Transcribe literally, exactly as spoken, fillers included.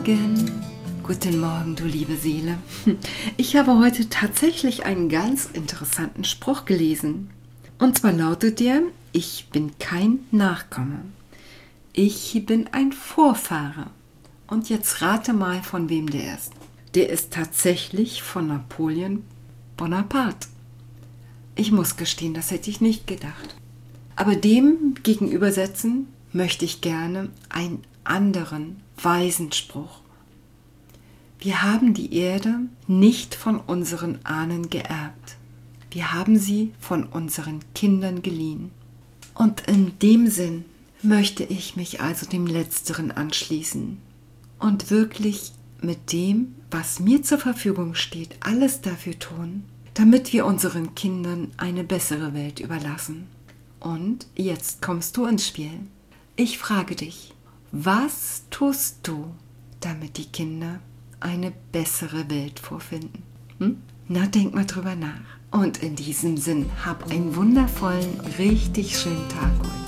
Morgen. Guten Morgen, du liebe Seele. Ich habe heute tatsächlich einen ganz interessanten Spruch gelesen. Und zwar lautet der: Ich bin kein Nachkomme. Ich bin ein Vorfahre. Und jetzt rate mal, von wem der ist. Der ist tatsächlich von Napoleon Bonaparte. Ich muss gestehen, das hätte ich nicht gedacht. Aber dem gegenübersetzen möchte ich gerne einen anderen weisen Spruch. Wir haben die Erde nicht von unseren Ahnen geerbt. Wir haben sie von unseren Kindern geliehen. Und in dem Sinn möchte ich mich also dem Letzteren anschließen und wirklich mit dem, was mir zur Verfügung steht, alles dafür tun, damit wir unseren Kindern eine bessere Welt überlassen. Und jetzt kommst du ins Spiel. Ich frage dich, was tust du, damit die Kinder eine bessere Welt vorfinden? Hm? Na, denk mal drüber nach. Und in diesem Sinn, hab einen wundervollen, richtig schönen Tag heute.